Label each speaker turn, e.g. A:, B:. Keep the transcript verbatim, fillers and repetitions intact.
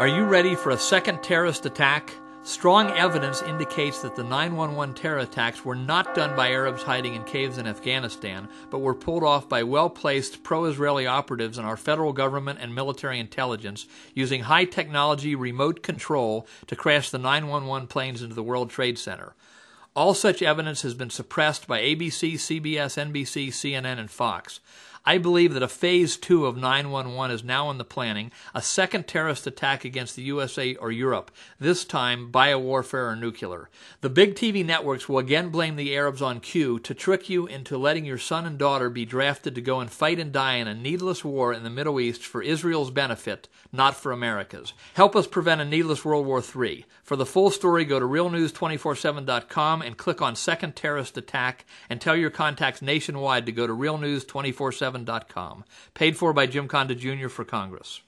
A: Are you ready for a second terrorist attack? Strong evidence indicates that the nine one one terror attacks were not done by Arabs hiding in caves in Afghanistan, but were pulled off by well-placed pro-Israeli operatives in our federal government and military intelligence using high-technology remote control to crash the nine one one planes into the World Trade Center. All such evidence has been suppressed by A B C, C B S, N B C, C N N, and Fox. I believe that a phase two of nine one one is now in the planning, a second terrorist attack against the U S A or Europe, this time biowarfare or nuclear. The big T V networks will again blame the Arabs on Q to trick you into letting your son and daughter be drafted to go and fight and die in a needless war in the Middle East for Israel's benefit, not for America's. Help us prevent a needless World War Three. For the full story, go to real news two forty-seven dot com and click on Second Terrorist Attack, and tell your contacts nationwide to go to real news two forty-seven dot com. Paid for by Jim Conda Junior for Congress.